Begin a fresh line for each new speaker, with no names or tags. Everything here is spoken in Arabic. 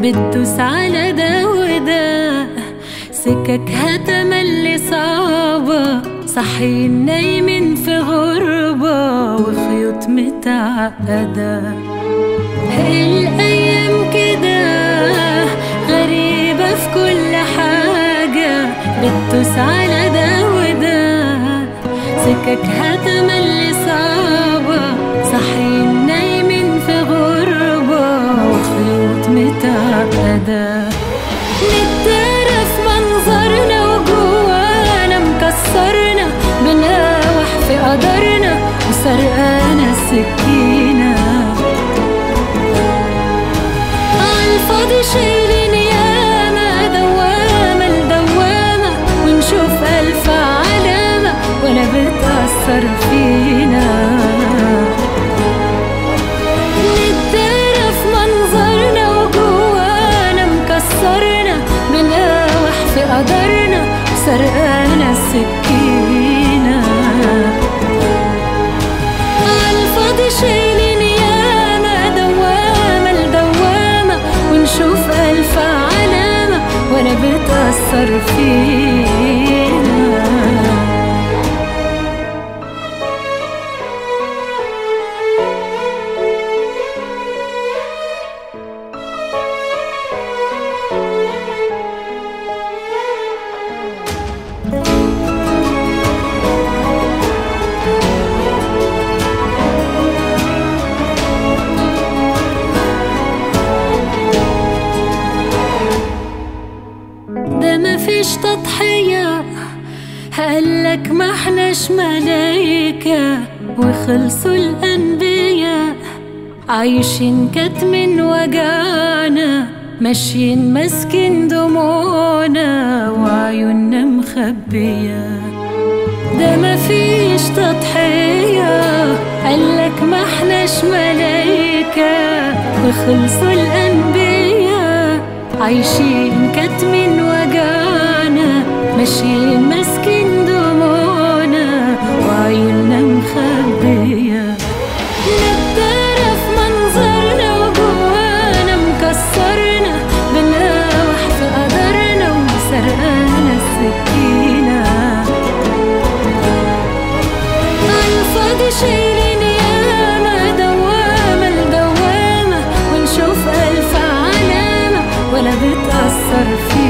بتدوس على ده وده، سككها تملي صعبة، صاحيين نايمين في غربة وخيوط متعقدة. الأيام كده غريبة في كل حاجة، بتدوس على ده وده، سككها تملي صعبة، صاحيين نايمين في غربة وخيوط متعقدة. نتدارى في منظرنا وجوانا مكسرنا، بنقاوح في قدرنا وسرقانا السكينة. عالفاضي شايلين ياما دوامة لدوامة، ونشوف ألف علامة ولا بتأثر فينا. نتدارى في منظرنا وجوانا مكسرنا، بنقاوح في قدرنا وسرقانا السكينة. عالفاضي شايلين ياما دوامة لدوامة، ونشوف ألف علامة ولا بتأثر فينا. ده مفيش تضحية، قالك ما احناش ملايكة، وخلصوا الأنبياء عايشين كتم وجعنا، ماشيين ماسكين دموعنا وعيوننا مخبية. ده مفيش تضحية، قالك ما احناش ملايكة، وخلصوا الأنبياء عايشين كتم وجعنا، ماشيين ماسكين دموعنا وعيوننا مخبية. نتدارى في منظرنا وجوانا مكسرنا، بنقاوح في قدرنا وسرقانا السكينة. عالفاضي شايلين ياما دوامة لدوامة، ونشوف ألف علامة ولا بتأثر فينا.